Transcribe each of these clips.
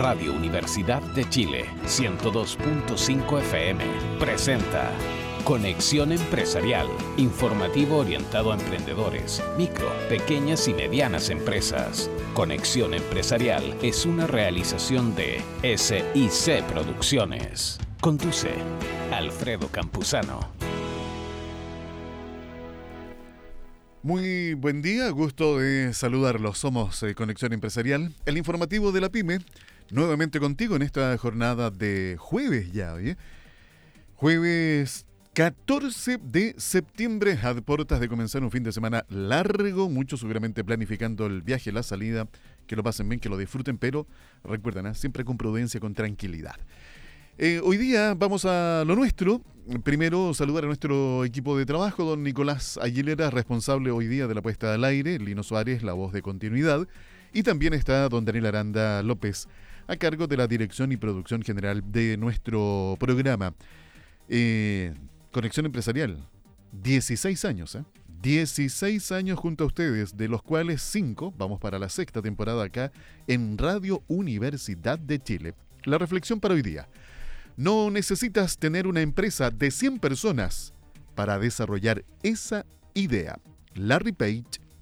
Radio Universidad de Chile, 102.5 FM, presenta Conexión Empresarial, informativo orientado a emprendedores, micro, pequeñas y medianas empresas. Conexión Empresarial es una realización de SIC Producciones. Conduce Alfredo Campuzano. Muy buen día, gusto de saludarlos. Somos Conexión Empresarial, el informativo de la PYME, nuevamente contigo en esta jornada de jueves ya, ¿oye? Jueves 14 de septiembre, a puertas de comenzar un fin de semana largo, muchos seguramente planificando el viaje, la salida, que lo pasen bien, que lo disfruten, pero recuerden, siempre con prudencia, con tranquilidad. Hoy día vamos a lo nuestro. Primero, saludar a nuestro equipo de trabajo, don Nicolás Aguilera, responsable hoy día de la puesta al aire, Lino Suárez, la voz de continuidad, y también está don Daniel Aranda López, a cargo de la dirección y producción general de nuestro programa. Conexión Empresarial, 16 años, 16 años junto a ustedes, de los cuales 5, vamos para la sexta temporada acá en Radio Universidad de Chile. La reflexión para hoy día: no necesitas tener una empresa de 100 personas para desarrollar esa idea. Larry Page.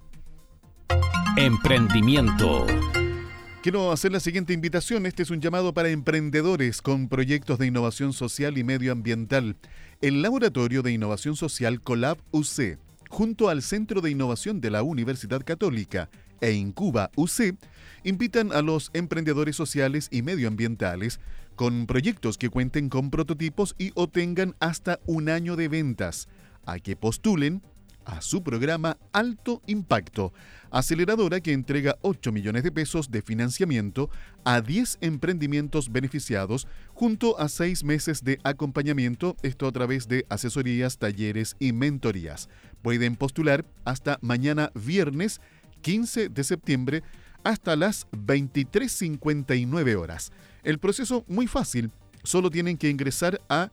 Emprendimiento. Quiero hacer la siguiente invitación. Este es un llamado para emprendedores con proyectos de innovación social y medioambiental. El Laboratorio de Innovación Social Colab UC, junto al Centro de Innovación de la Universidad Católica e Incuba UC, invitan a los emprendedores sociales y medioambientales con proyectos que cuenten con prototipos y o tengan hasta un año de ventas a que postulen a su programa Alto Impacto, aceleradora que entrega 8 millones de pesos de financiamiento a 10 emprendimientos beneficiados junto a 6 meses de acompañamiento, esto a través de asesorías, talleres y mentorías. Pueden postular hasta mañana viernes 15 de septiembre hasta las 23:59 horas. El proceso muy fácil, solo tienen que ingresar a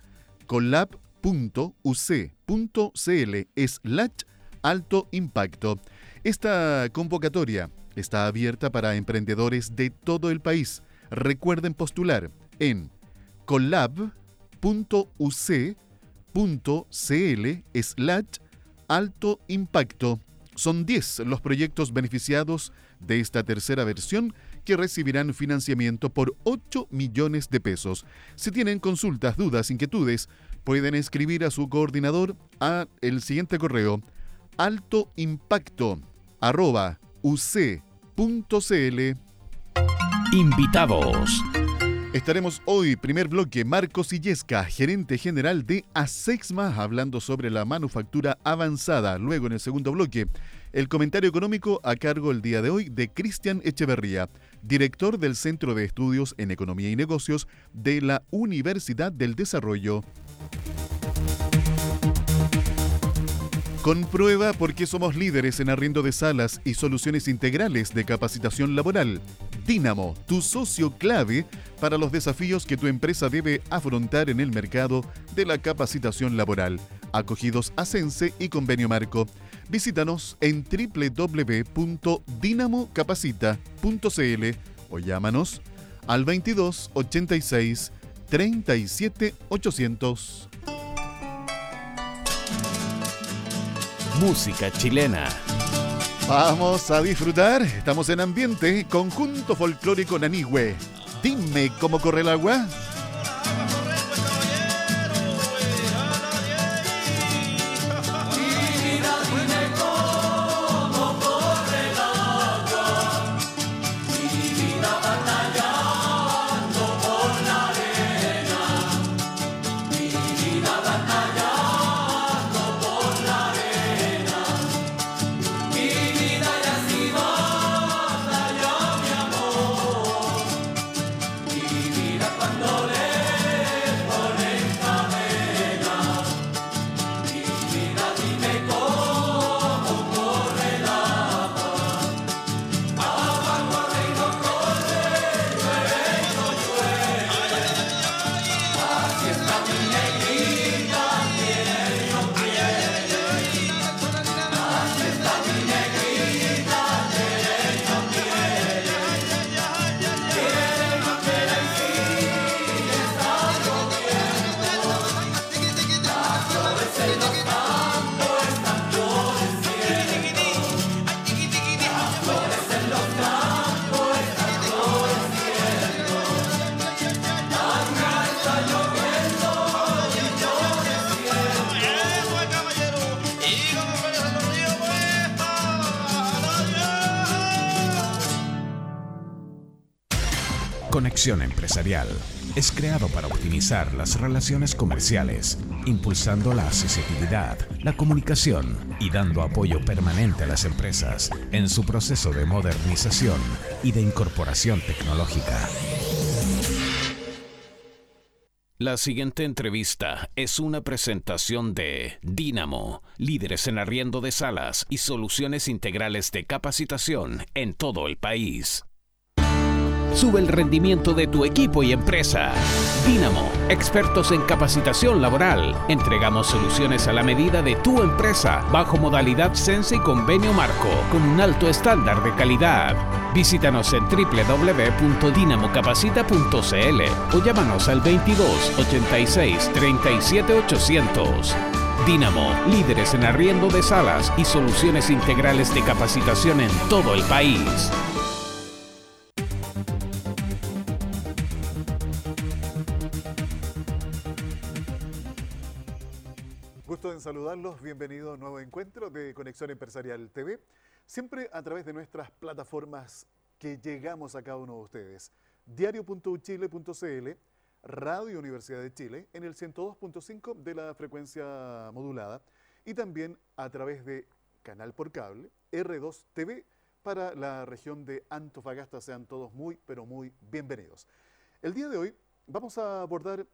colab.uc.cl/alto impacto. Esta convocatoria está abierta para emprendedores de todo el país. Recuerden postular en colab.uc.cl/alto impacto. Son 10 los proyectos beneficiados de esta tercera versión que recibirán financiamiento por 8 millones de pesos. Si tienen consultas, dudas, inquietudes, pueden escribir a su coordinador a el siguiente correo: altoimpacto@uc.cl. Invitados. Estaremos hoy, primer bloque, Marcos Illesca, gerente general de Asexma, hablando sobre la manufactura avanzada. Luego, en el segundo bloque, el comentario económico a cargo el día de hoy de Cristian Echeverría, director del Centro de Estudios en Economía y Negocios de la Universidad del Desarrollo. Comprueba por qué somos líderes en arriendo de salas y soluciones integrales de capacitación laboral. Dínamo, tu socio clave para los desafíos que tu empresa debe afrontar en el mercado de la capacitación laboral. Acogidos Ascense y Convenio Marco. Visítanos en www.dinamocapacita.cl o llámanos al 22 86 37 800. Música chilena. Vamos a disfrutar. Estamos en ambiente conjunto folclórico Nanigüe. Dime cómo corre el agua. Cuando Conexión Empresarial es creado para optimizar las relaciones comerciales, impulsando la accesibilidad, la comunicación y dando apoyo permanente a las empresas en su proceso de modernización y de incorporación tecnológica. La siguiente entrevista es una presentación de Dynamo, líderes en arriendo de salas y soluciones integrales de capacitación en todo el país. Sube el rendimiento de tu equipo y empresa. Dynamo, expertos en capacitación laboral. Entregamos soluciones a la medida de tu empresa, bajo modalidad Sense y convenio marco, con un alto estándar de calidad. Visítanos en www.dinamocapacita.cl o llámanos al 22 86 37 800. Dynamo, líderes en arriendo de salas y soluciones integrales de capacitación en todo el país. Gusto en saludarlos, bienvenido a un nuevo encuentro de Conexión Empresarial TV, siempre a través de nuestras plataformas que llegamos a cada uno de ustedes. Diario.uchile.cl, Radio Universidad de Chile, en el 102.5 de la frecuencia modulada, y también a través de Canal por Cable, R2 TV, para la región de Antofagasta. Sean todos muy, pero muy bienvenidos. El día de hoy vamos a abordar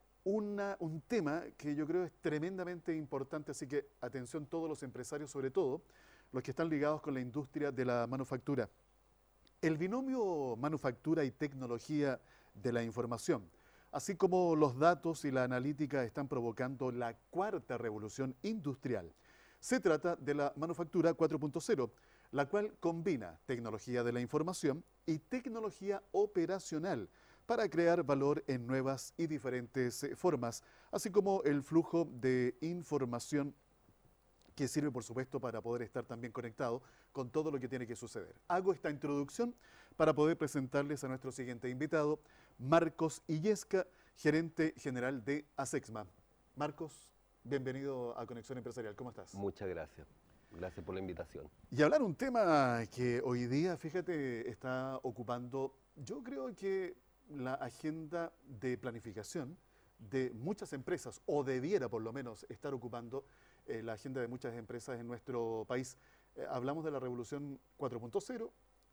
un tema que yo creo es tremendamente importante, así que atención todos los empresarios, sobre todo los que están ligados con la industria de la manufactura. El binomio manufactura y tecnología de la información, así como los datos y la analítica, están provocando la cuarta revolución industrial. Se trata de la manufactura 4.0, la cual combina tecnología de la información y tecnología operacional para crear valor en nuevas y diferentes formas, así como el flujo de información que sirve, por supuesto, para poder estar también conectado con todo lo que tiene que suceder. Hago esta introducción para poder presentarles a nuestro siguiente invitado, Marcos Illesca, gerente general de ASEXMA. Marcos, bienvenido a Conexión Empresarial. ¿Cómo estás? Muchas gracias. Gracias por la invitación. Y hablar un tema que hoy día, fíjate, está ocupando, yo creo que la agenda de planificación de muchas empresas, o debiera por lo menos estar ocupando la agenda de muchas empresas en nuestro país. Hablamos de la revolución 4.0,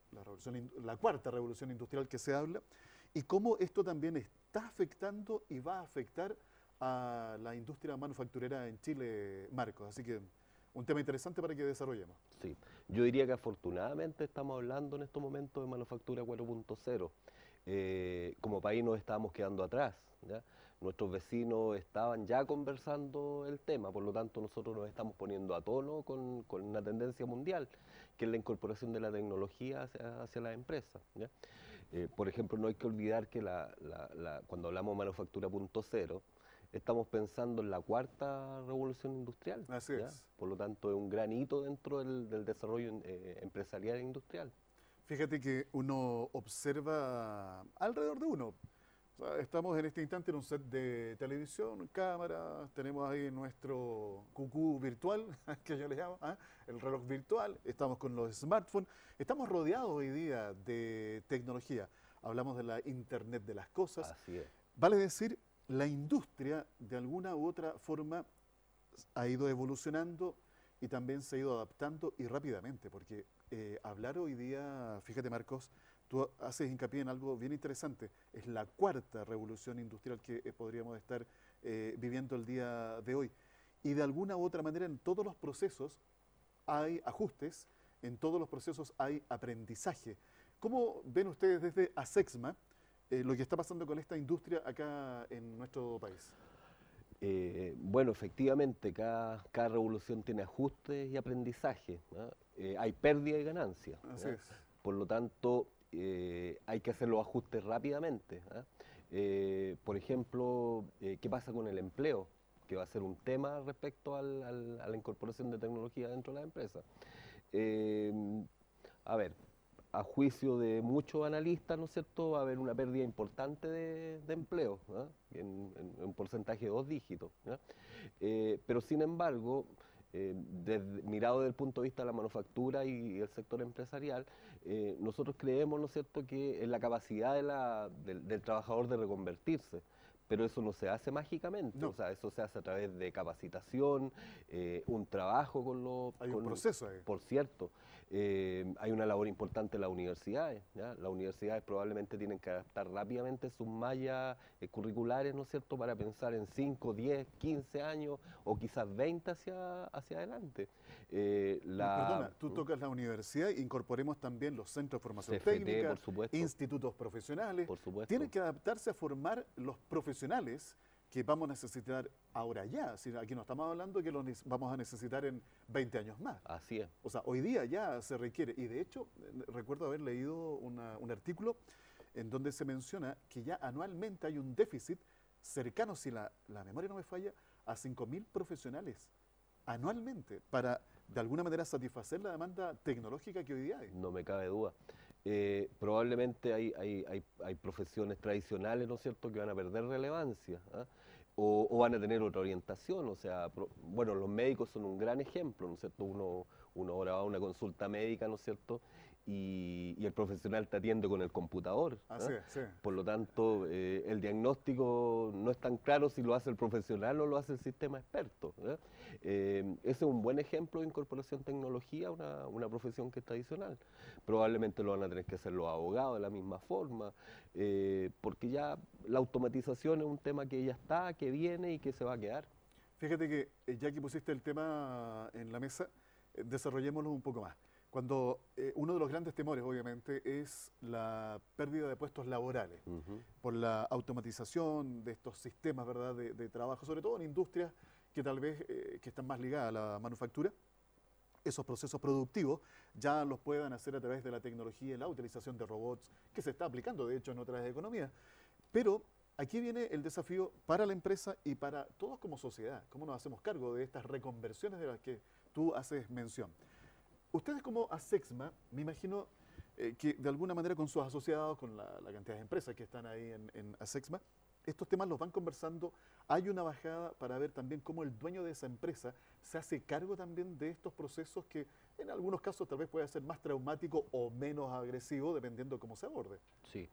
la cuarta revolución industrial que se habla, y cómo esto también está afectando y va a afectar a la industria manufacturera en Chile, Marcos. Así que un tema interesante para que desarrollemos. Sí, yo diría que afortunadamente estamos hablando en estos momentos de manufactura 4.0. Como país nos estábamos quedando atrás, ¿ya? Nuestros vecinos estaban ya conversando el tema, por lo tanto nosotros nos estamos poniendo a tono con una tendencia mundial, que es la incorporación de la tecnología hacia las empresas, ¿ya? Por ejemplo, no hay que olvidar que cuando hablamos de manufactura 0.0, estamos pensando en la cuarta revolución industrial. Así ¿ya? es. Por lo tanto, es un gran hito dentro del desarrollo empresarial e industrial. Fíjate que uno observa alrededor de uno. O sea, estamos en este instante en un set de televisión, cámaras, tenemos ahí nuestro cucú virtual, que yo le llamo, el reloj virtual, estamos con los smartphones, estamos rodeados hoy día de tecnología. Hablamos de la Internet de las cosas. Así es. Vale decir, la industria de alguna u otra forma ha ido evolucionando y también se ha ido adaptando, y rápidamente, porque hablar hoy día, fíjate Marcos, tú haces hincapié en algo bien interesante, es la cuarta revolución industrial que podríamos estar viviendo el día de hoy. Y de alguna u otra manera en todos los procesos hay ajustes, en todos los procesos hay aprendizaje. ¿Cómo ven ustedes desde ASEXMA lo que está pasando con esta industria acá en nuestro país? Bueno, efectivamente, cada revolución tiene ajustes y aprendizaje, ¿no? Hay pérdida y ganancia. Así es. Por lo tanto, hay que hacer los ajustes rápidamente, ¿no? Por ejemplo, ¿qué pasa con el empleo? Que va a ser un tema respecto a la incorporación de tecnología dentro de la empresa. A ver, a juicio de muchos analistas, ¿no es cierto?, va a haber una pérdida importante de empleo, ¿no? en un porcentaje de 2 dígitos, ¿no? Pero sin embargo, mirado desde el punto de vista de la manufactura y el sector empresarial, nosotros creemos, ¿no es cierto?, que en la capacidad del trabajador de reconvertirse. Pero eso no se hace mágicamente, No. o sea, eso se hace a través de capacitación, un trabajo con los... Hay un proceso ahí. Por cierto, hay una labor importante en las universidades, ¿ya? Las universidades probablemente tienen que adaptar rápidamente sus mallas curriculares, ¿no es cierto?, para pensar en 5, 10, 15 años o quizás 20 hacia adelante. Perdona, tú tocas la universidad, incorporemos también los centros de formación CFT, técnica, por supuesto. institutos profesionales. Por supuesto. Tienen que adaptarse a formar los profesionales que vamos a necesitar ahora ya. Si aquí no estamos hablando que los vamos a necesitar en 20 años más. Así es. O sea, hoy día ya se requiere. Y de hecho, recuerdo haber leído un artículo en donde se menciona que ya anualmente hay un déficit cercano, si la memoria no me falla, a 5.000 profesionales anualmente para, de alguna manera, satisfacer la demanda tecnológica que hoy día hay. No me cabe duda. Probablemente hay profesiones tradicionales, ¿no es cierto?, que van a perder relevancia, ¿ah? O van a tener otra orientación, o sea, bueno, los médicos son un gran ejemplo, ¿no es cierto? Uno ahora va a una consulta médica, ¿no es cierto?, y el profesional te atiende con el computador. Así es, sí. Por lo tanto, el diagnóstico no es tan claro si lo hace el profesional o lo hace el sistema experto. Ese es un buen ejemplo de incorporación de tecnología a una profesión que es tradicional. Probablemente lo van a tener que hacer los abogados de la misma forma, porque ya la automatización es un tema que ya está, que viene y que se va a quedar. Fíjate que ya que pusiste el tema en la mesa, desarrollémoslo un poco más. Cuando uno de los grandes temores, obviamente, es la pérdida de puestos laborales por la automatización de estos sistemas, ¿verdad?, de trabajo, sobre todo en industrias que tal vez que están más ligadas a la manufactura. Esos procesos productivos ya los puedan hacer a través de la tecnología y la utilización de robots, que se está aplicando, de hecho, en otras economías. Pero aquí viene el desafío para la empresa y para todos como sociedad. ¿Cómo nos hacemos cargo de estas reconversiones de las que tú haces mención? Ustedes como ASEXMA, me imagino que de alguna manera con sus asociados, con la cantidad de empresas que están ahí en ASEXMA, estos temas los van conversando. Hay una bajada para ver también cómo el dueño de esa empresa se hace cargo también de estos procesos que en algunos casos tal vez puede ser más traumático o menos agresivo, dependiendo cómo se aborde. Sí.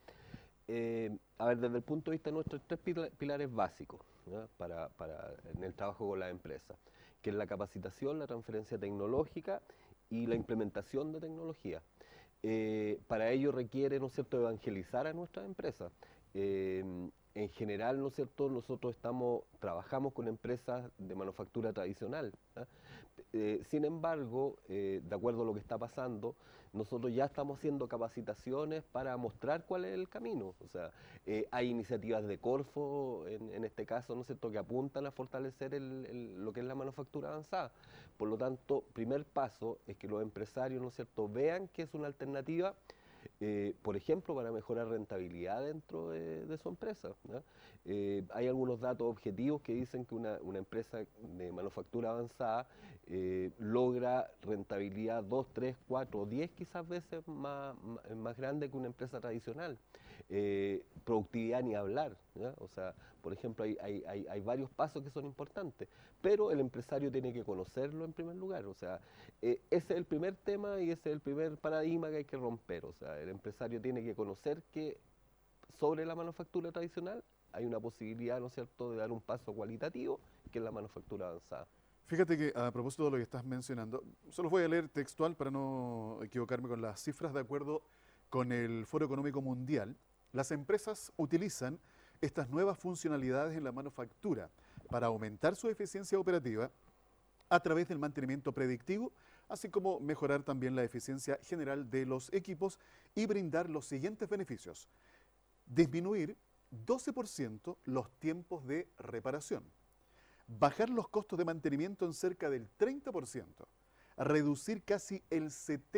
A ver, desde el punto de vista de nuestros tres pilares básicos, ¿ya?, en el trabajo con las empresas, que es la capacitación, la transferencia tecnológica y la implementación de tecnología. Para ello requiere, ¿no es cierto?, evangelizar a nuestras empresas. En general, ¿no es cierto?, nosotros trabajamos con empresas de manufactura tradicional, ¿ah? Sin embargo, de acuerdo a lo que está pasando, nosotros ya estamos haciendo capacitaciones para mostrar cuál es el camino. O sea, hay iniciativas de Corfo, en este caso, ¿no es cierto?, que apuntan a fortalecer lo que es la manufactura avanzada. Por lo tanto, primer paso es que los empresarios, ¿no es cierto?, vean que es una alternativa, por ejemplo, para mejorar rentabilidad dentro de su empresa, ¿no? Hay algunos datos objetivos que dicen que una empresa de manufactura avanzada logra rentabilidad 2, 3, 4, 10 quizás veces más grande que una empresa tradicional. Productividad ni hablar, ¿ya? O sea, por ejemplo, hay varios pasos que son importantes, pero el empresario tiene que conocerlo en primer lugar. O sea, ese es el primer tema y ese es el primer paradigma que hay que romper. O sea, el empresario tiene que conocer que sobre la manufactura tradicional hay una posibilidad, ¿no es cierto?, de dar un paso cualitativo, que es la manufactura avanzada. Fíjate que a propósito de lo que estás mencionando, solo voy a leer textual para no equivocarme con las cifras. De acuerdo con el Foro Económico Mundial, las empresas utilizan estas nuevas funcionalidades en la manufactura para aumentar su eficiencia operativa a través del mantenimiento predictivo, así como mejorar también la eficiencia general de los equipos y brindar los siguientes beneficios: disminuir 12% los tiempos de reparación, bajar los costos de mantenimiento en cerca del 30%, reducir casi el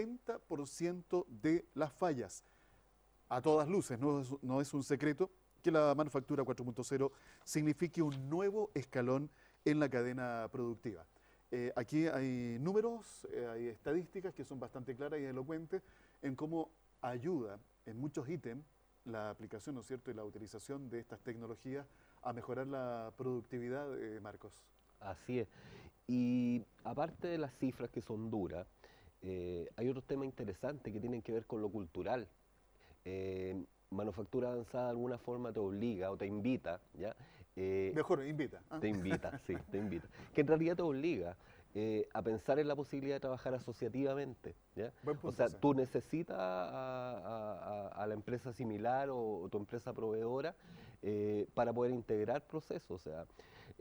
70% de las fallas. A todas luces, no es un secreto que la manufactura 4.0 signifique un nuevo escalón en la cadena productiva. Aquí hay números, hay estadísticas que son bastante claras y elocuentes en cómo ayuda en muchos ítems la aplicación, ¿no es cierto?, y la utilización de estas tecnologías a mejorar la productividad, Marcos. Así es. Y aparte de las cifras que son duras, hay otros temas interesantes que tienen que ver con lo cultural. Manufactura avanzada de alguna forma te obliga o te invita, ¿ya? Mejor, invita. ¿Ah? Te invita, sí, te invita. Que en realidad te obliga a pensar en la posibilidad de trabajar asociativamente, ¿ya? Buen O punto sea, ese. tú necesitas a la empresa similar o tu empresa proveedora para poder integrar procesos. O sea,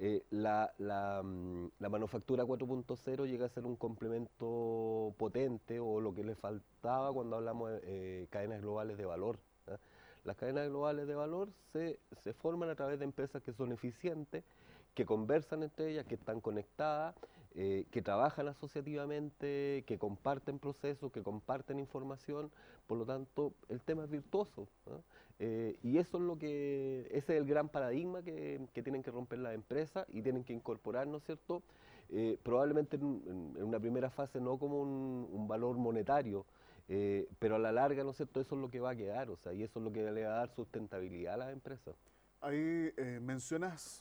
la manufactura 4.0 llega a ser un complemento potente o lo que le faltaba cuando hablamos de cadenas globales de valor. ¿Ya? Las cadenas globales de valor se forman a través de empresas que son eficientes, que conversan entre ellas, que están conectadas, que trabajan asociativamente, que comparten procesos, que comparten información. Por lo tanto, el tema es virtuoso, ¿no? Y eso es ese es el gran paradigma que tienen que romper las empresas y tienen que incorporar, ¿no es cierto? Probablemente en una primera fase no como un valor monetario, pero a la larga, ¿no es cierto? Eso es lo que va a quedar, o sea, y eso es lo que le va a dar sustentabilidad a las empresas. Ahí mencionas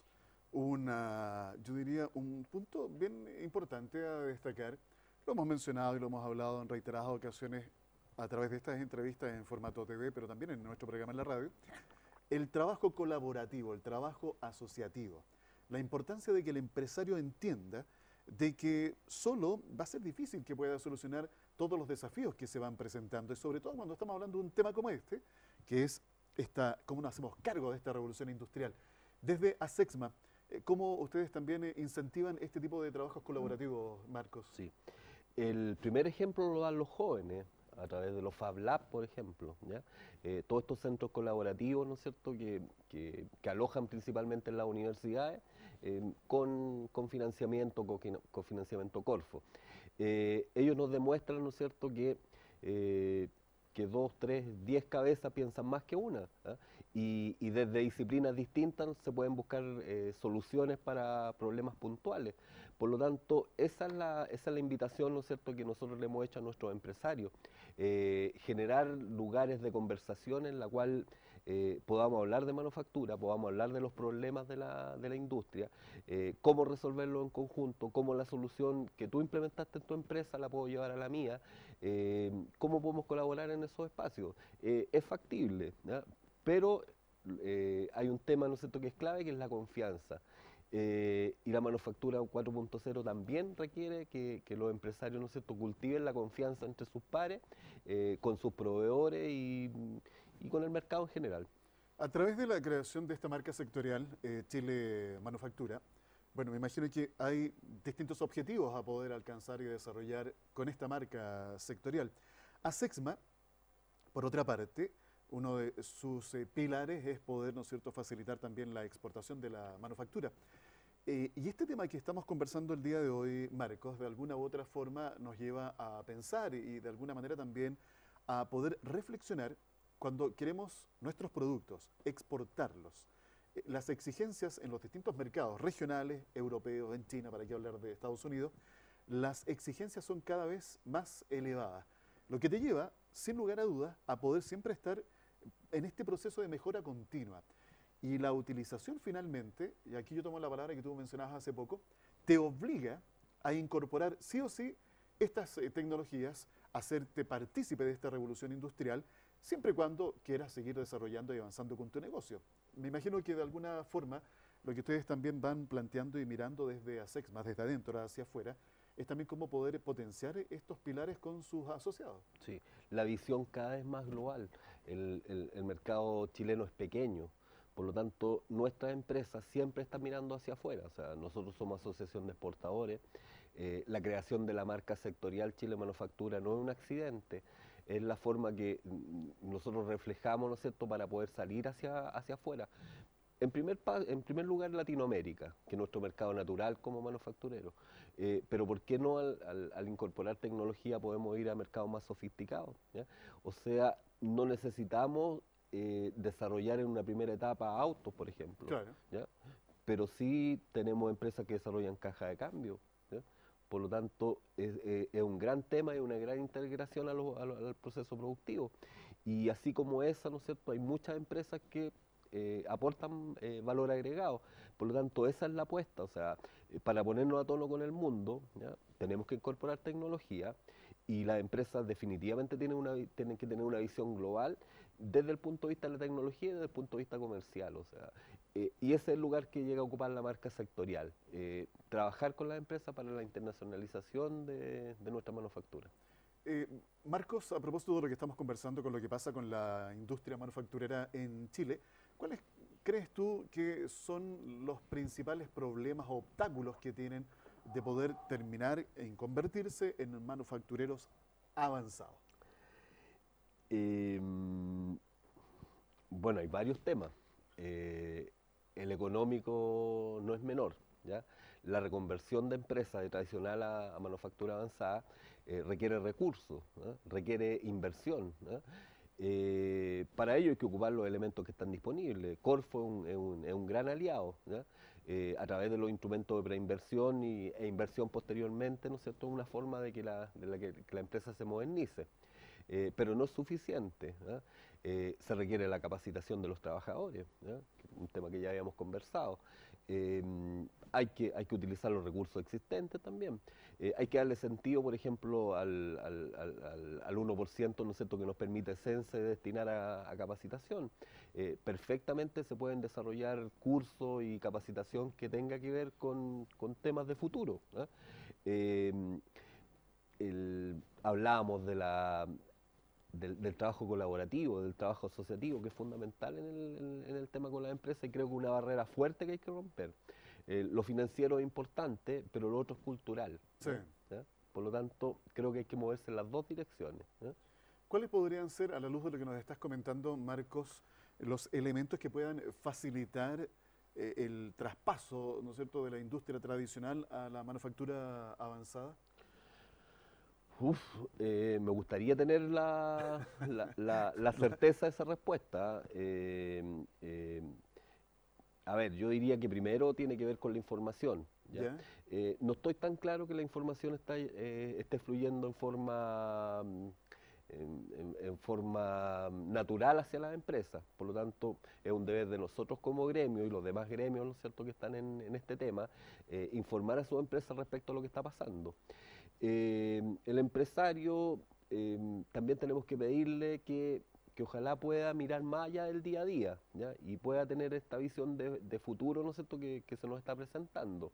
yo diría, un punto bien importante a destacar. Lo hemos mencionado y lo hemos hablado en reiteradas ocasiones a través de estas entrevistas en formato TV, pero también en nuestro programa en la radio. El trabajo colaborativo, el trabajo asociativo. La importancia de que el empresario entienda de que solo va a ser difícil que pueda solucionar todos los desafíos que se van presentando, y sobre todo cuando estamos hablando de un tema como este, que es cómo nos hacemos cargo de esta revolución industrial. Desde ASEXMA, ¿cómo ustedes también incentivan este tipo de trabajos colaborativos, Marcos? Sí. El primer ejemplo lo dan los jóvenes, a través de los Fab Lab, por ejemplo, ¿ya? Todos estos centros colaborativos, ¿no es cierto?, que alojan principalmente en las universidades, con financiamiento, con financiamiento Corfo. Ellos nos demuestran, ¿no es cierto?, que 2, 3, 10 cabezas piensan más que una, ¿ah? Y desde disciplinas distintas se pueden buscar soluciones para problemas puntuales. Por lo tanto, esa es la invitación, ¿no es cierto?, que nosotros le hemos hecho a nuestros empresarios. Generar lugares de conversación en la cual podamos hablar de manufactura, podamos hablar de los problemas de la industria, cómo resolverlo en conjunto, cómo la solución que tú implementaste en tu empresa la puedo llevar a la mía, cómo podemos colaborar en esos espacios. Es factible, ¿ya? Pero hay un tema, ¿no es cierto?, que es clave, que es la confianza. Y la manufactura 4.0 también requiere que los empresarios, ¿no es cierto?, cultiven la confianza entre sus pares, con sus proveedores y con el mercado en general. A través de la creación de esta marca sectorial, Chile Manufactura, bueno, me imagino que hay distintos objetivos a poder alcanzar y desarrollar con esta marca sectorial. ASEXMA, por otra parte, uno de sus pilares es poder, ¿no es cierto?, facilitar también la exportación de la manufactura. Y este tema que estamos conversando el día de hoy, Marcos, de alguna u otra forma nos lleva a pensar y de alguna manera también a poder reflexionar cuando queremos nuestros productos, exportarlos. Las exigencias en los distintos mercados regionales, europeos, en China, para qué hablar de Estados Unidos, las exigencias son cada vez más elevadas, lo que te lleva, sin lugar a dudas, a poder siempre estar en este proceso de mejora continua. Y la utilización finalmente, y aquí yo tomo la palabra que tú mencionabas hace poco, te obliga a incorporar sí o sí estas tecnologías, a hacerte partícipe de esta revolución industrial, siempre y cuando quieras seguir desarrollando y avanzando con tu negocio. Me imagino que de alguna forma lo que ustedes también van planteando y mirando desde ASEXMA, desde adentro hacia afuera, es también cómo poder potenciar estos pilares con sus asociados. Sí, la visión cada vez más global. El mercado chileno es pequeño, por lo tanto, nuestras empresas siempre están mirando hacia afuera. O sea, nosotros somos asociación de exportadores. La creación de la marca sectorial Chile Manufactura no es un accidente, es la forma que nosotros reflejamos, ¿no es cierto?, para poder salir hacia afuera. En primer lugar, Latinoamérica, que es nuestro mercado natural como manufacturero. Pero ¿por qué no al incorporar tecnología podemos ir a mercados más sofisticados? ¿Ya? O sea, no necesitamos desarrollar en una primera etapa autos, por ejemplo. Claro. ¿Ya? Pero sí tenemos empresas que desarrollan caja de cambio. ¿Ya? Por lo tanto, es un gran tema y una gran integración al proceso productivo. Y así como esa, ¿no es cierto?, hay muchas empresas que aportan valor agregado. Por lo tanto, esa es la apuesta. O sea, para ponernos a tono con el mundo, ¿ya? Tenemos que incorporar tecnología y las empresas definitivamente tienen que tener una visión global desde el punto de vista de la tecnología y desde el punto de vista comercial. O sea, y ese es el lugar que llega a ocupar la marca sectorial. Trabajar con las empresas para la internacionalización de nuestra manufactura. Marcos, a propósito de lo que estamos conversando con lo que pasa con la industria manufacturera en Chile, ¿cuáles crees tú que son los principales problemas o obstáculos que tienen de poder terminar en convertirse en manufactureros avanzados? Bueno, hay varios temas. El económico no es menor, ¿ya? La reconversión de empresas de tradicional a manufactura avanzada requiere recursos, ¿no? Requiere inversión, ¿no? Para ello hay que ocupar los elementos que están disponibles. Corfo es un gran aliado, ¿ya? A través de los instrumentos de preinversión e inversión posteriormente, ¿no es cierto?, una forma de que la empresa se modernice. Pero no es suficiente, ¿ya? Se requiere la capacitación de los trabajadores, ¿ya? Un tema que ya habíamos conversado. Hay que utilizar los recursos existentes también. Hay que darle sentido, por ejemplo, al 1%, ¿no es cierto?, que nos permite Sense destinar a capacitación. Perfectamente se pueden desarrollar cursos y capacitación que tenga que ver con temas de futuro, ¿ya? Hablábamos del trabajo colaborativo, del trabajo asociativo, que es fundamental en el tema con la empresa, y creo que una barrera fuerte que hay que romper. Lo financiero es importante, pero lo otro es cultural, Sí. ¿ya? Por lo tanto, creo que hay que moverse en las dos direcciones, ¿ya? ¿Cuáles podrían ser, a la luz de lo que nos estás comentando, Marcos, los elementos que puedan facilitar el traspaso, ¿no es cierto?, de la industria tradicional a la manufactura avanzada? Me gustaría tener la certeza de esa respuesta. A ver, yo diría que primero tiene que ver con la información, ¿ya? ¿Ya? No estoy tan claro que la información esté fluyendo en forma natural hacia las empresas. Por lo tanto, es un deber de nosotros como gremio y los demás gremios, ¿no es cierto?, que están en este tema, informar a sus empresas respecto a lo que está pasando. El empresario también tenemos que pedirle que ojalá pueda mirar más allá del día a día, ¿ya? Y pueda tener esta visión de futuro, ¿no es cierto?, que se nos está presentando.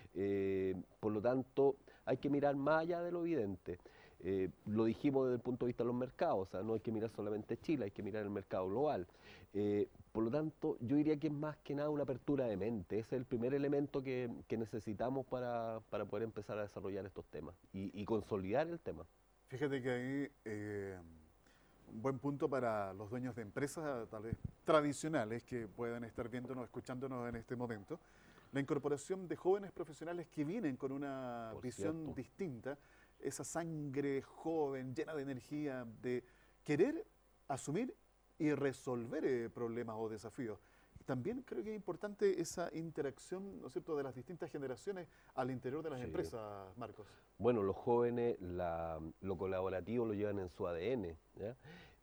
Por lo tanto, hay que mirar más allá de lo evidente. Lo dijimos desde el punto de vista de los mercados, o sea, no hay que mirar solamente Chile, hay que mirar el mercado global. Por lo tanto, yo diría que es más que nada una apertura de mente. Ese es el primer elemento que necesitamos para poder empezar a desarrollar estos temas y consolidar el tema. Fíjate que ahí un buen punto para los dueños de empresas, tal vez tradicionales, que puedan estar viéndonos, escuchándonos en este momento, la incorporación de jóvenes profesionales que vienen con una Por visión cierto. distinta, esa sangre joven, llena de energía, de querer asumir y resolver problemas o desafíos. También creo que es importante esa interacción, ¿no es cierto?, de las distintas generaciones al interior de las Sí. empresas, Marcos. Bueno, los jóvenes lo colaborativo lo llevan en su ADN, ¿ya?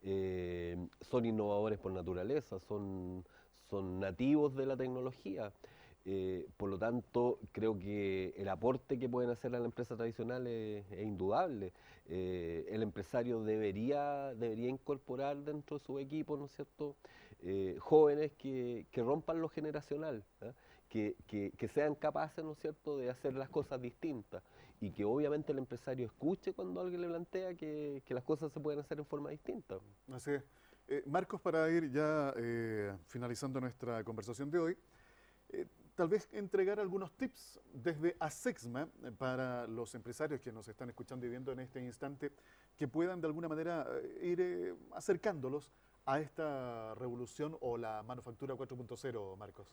Son innovadores por naturaleza, son nativos de la tecnología. Por lo tanto, creo que el aporte que pueden hacer a la empresa tradicional es indudable. El empresario debería incorporar dentro de su equipo, ¿no es cierto?, jóvenes que rompan lo generacional, ¿ya? Que sean capaces, ¿no es cierto?, de hacer las cosas distintas, y que obviamente el empresario escuche cuando alguien le plantea que las cosas se pueden hacer en forma distinta. Así es. Marcos, para ir ya finalizando nuestra conversación de hoy, tal vez entregar algunos tips desde ASEXMA para los empresarios que nos están escuchando y viendo en este instante, que puedan de alguna manera ir acercándolos a esta revolución o la manufactura 4.0, Marcos.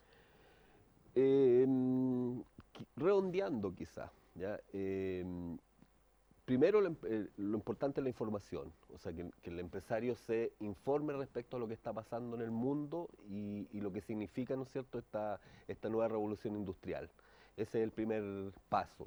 Redondeando quizás, ¿ya? Primero lo importante es la información, o sea, que el empresario se informe respecto a lo que está pasando en el mundo y lo que significa, ¿no es cierto?, esta nueva revolución industrial. Ese es el primer paso.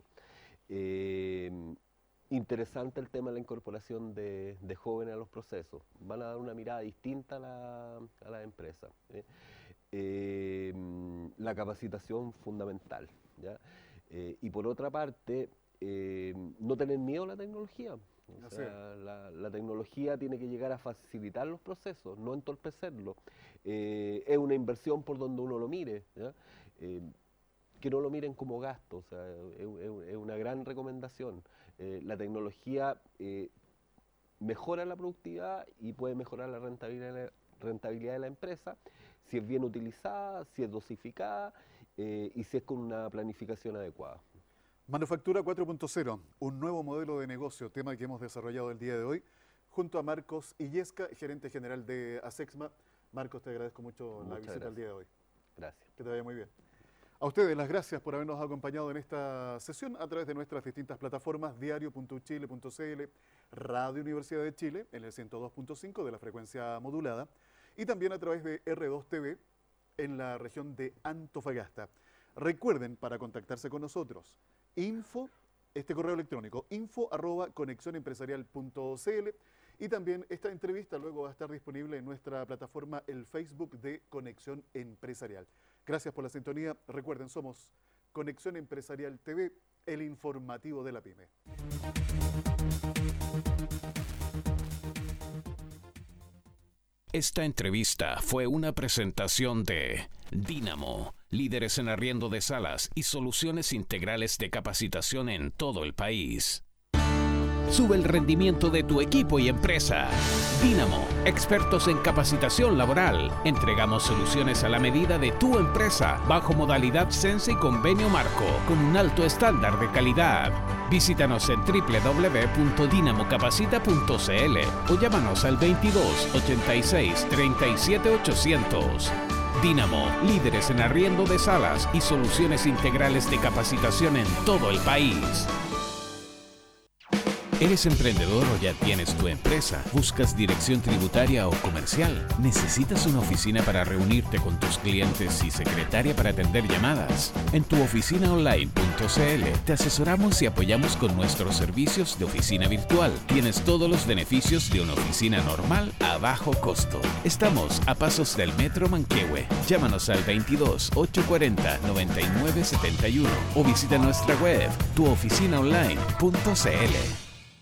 Interesante el tema de la incorporación de jóvenes a los procesos. Van a dar una mirada distinta a la empresa, ¿eh? la capacitación fundamental, ¿ya? Y por otra parte, no tener miedo a la tecnología. O sea, la tecnología tiene que llegar a facilitar los procesos, no entorpecerlos. Es una inversión por donde uno lo mire, ¿ya? Que no lo miren como gasto, o sea, es una gran recomendación. La tecnología mejora la productividad y puede mejorar la rentabilidad de la empresa si es bien utilizada, si es dosificada y si es con una planificación adecuada. Manufactura 4.0, un nuevo modelo de negocio, tema que hemos desarrollado el día de hoy, junto a Marcos Illesca, gerente general de Asexma. Marcos, te agradezco mucho la visita el día de hoy. Gracias. Que te vaya muy bien. A ustedes las gracias por habernos acompañado en esta sesión a través de nuestras distintas plataformas, diario.uchile.cl, Radio Universidad de Chile, en el 102.5 de la frecuencia modulada, y también a través de R2 TV en la región de Antofagasta. Recuerden, para contactarse con nosotros, este correo electrónico, info@conexionempresarial.cl, y también esta entrevista luego va a estar disponible en nuestra plataforma, el Facebook de Conexión Empresarial. Gracias por la sintonía. Recuerden, somos Conexión Empresarial TV, el informativo de la PYME. Esta entrevista fue una presentación de Dínamo, líderes en arriendo de salas y soluciones integrales de capacitación en todo el país. Sube el rendimiento de tu equipo y empresa. Dínamo, expertos en capacitación laboral. Entregamos soluciones a la medida de tu empresa, bajo modalidad Sense y convenio marco, con un alto estándar de calidad. Visítanos en www.dinamocapacita.cl o llámanos al 22 86 37 800. Dínamo, líderes en arriendo de salas y soluciones integrales de capacitación en todo el país. ¿Eres emprendedor o ya tienes tu empresa? ¿Buscas dirección tributaria o comercial? ¿Necesitas una oficina para reunirte con tus clientes y secretaria para atender llamadas? En tuoficinaonline.cl te asesoramos y apoyamos con nuestros servicios de oficina virtual. Tienes todos los beneficios de una oficina normal a bajo costo. Estamos a pasos del Metro Manquehue. Llámanos al 22 840 9971 o visita nuestra web tuoficinaonline.cl.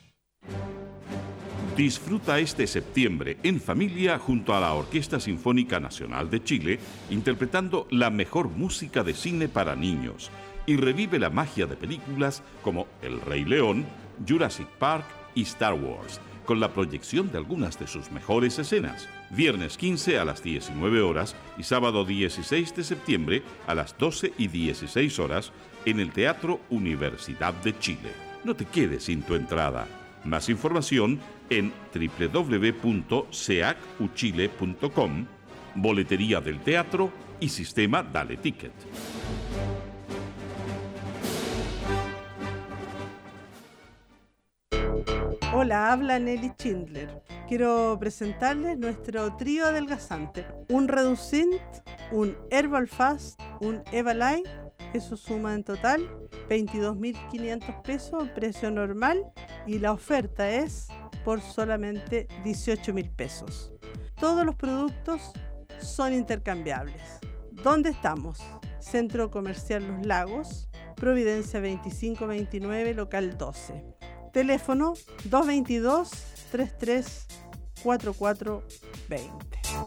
Disfruta este septiembre en familia junto a la Orquesta Sinfónica Nacional de Chile, interpretando la mejor música de cine para niños, y revive la magia de películas como El Rey León, Jurassic Park y Star Wars, con la proyección de algunas de sus mejores escenas. Viernes 15 a las 19 horas y sábado 16 de septiembre a las 12 y 16 horas en el Teatro Universidad de Chile. No te quedes sin tu entrada. Más información en www.seacuchile.com, boletería del teatro y sistema Dale Ticket. Hola, habla Nelly Schindler. Quiero presentarles nuestro trío adelgazante. Un Reducint, un Herbal Fast, un Evaline. Eso suma en total 22.500 pesos, precio normal, y la oferta es por solamente 18.000 pesos. Todos los productos son intercambiables. ¿Dónde estamos? Centro Comercial Los Lagos, Providencia 2529, local 12. Teléfono 222-334420.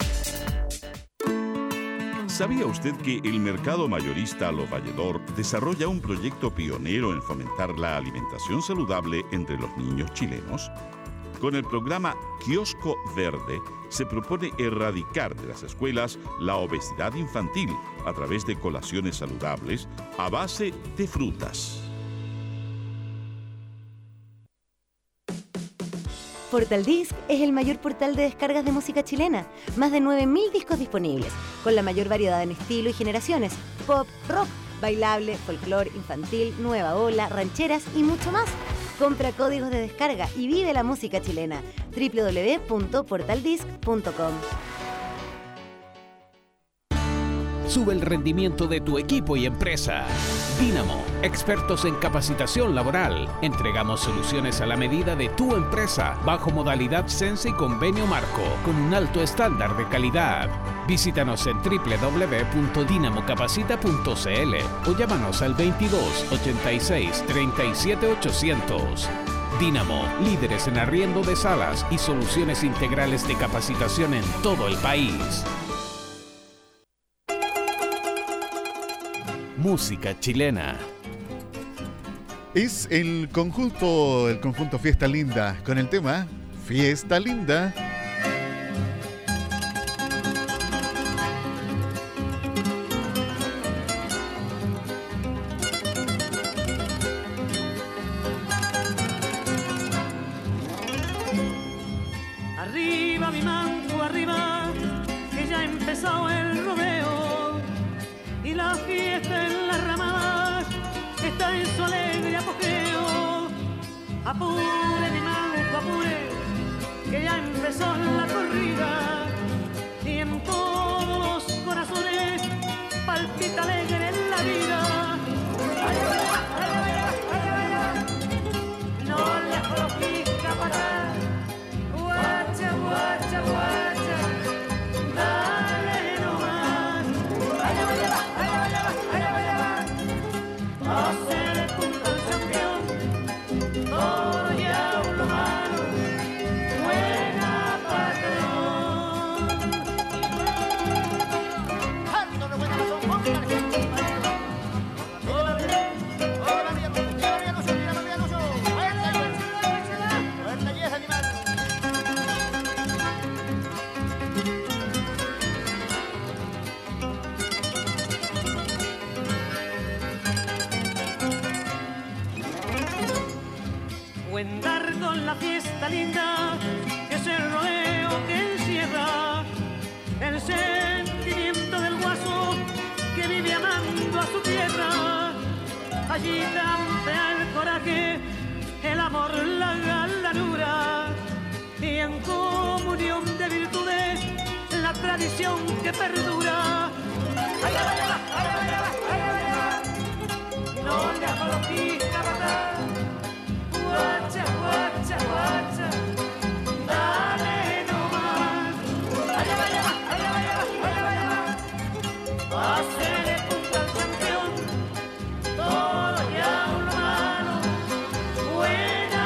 ¿Sabía usted que el Mercado Mayorista Lo Valledor desarrolla un proyecto pionero en fomentar la alimentación saludable entre los niños chilenos? Con el programa Kiosco Verde se propone erradicar de las escuelas la obesidad infantil a través de colaciones saludables a base de frutas. Portal Disc es el mayor portal de descargas de música chilena. Más de 9.000 discos disponibles, con la mayor variedad en estilo y generaciones: pop, rock, bailable, folclore, infantil, nueva ola, rancheras y mucho más. Compra códigos de descarga y vive la música chilena. www.portaldisc.com. Sube el rendimiento de tu equipo y empresa. Dínamo, expertos en capacitación laboral. Entregamos soluciones a la medida de tu empresa, bajo modalidad Sense y convenio marco, con un alto estándar de calidad. Visítanos en www.dinamocapacita.cl o llámanos al 22 86 37 800. Dínamo, líderes en arriendo de salas y soluciones integrales de capacitación en todo el país. Música chilena. Es el conjunto Fiesta Linda, con el tema Fiesta Linda. Arriba mi mango, arriba, que ya empezó el rodeo y la fiesta en las ramadas está en su alegre apogeo. Apure mi mango, apure, que ya empezó la corrida y en todos los corazones palpita alegre en la vida. No le coloquisca para guacha, guacha, guacha, dale nomás. Allá va, allá va, allá va, allá va, allá va. Hacer el punto al campeón, todo ya un lo malo, buena patrón. Ando de buena razón, ponte la gente. Buen dar con la fiesta linda, que es el rodeo que encierra el sentimiento del guaso que vive amando a su tierra. Allí campea el coraje, el amor, la galanura y en comunión de virtudes la tradición que perdura. Allá va, allá va, allá va, allá va, allá va, allá va. No le coloquisca para guacha, guacha, guacha, dale nomás. Allá va, allá va, allá va, allá va, allá va, allá va. Hacele punta al campeón, todo ya un lo malo, buena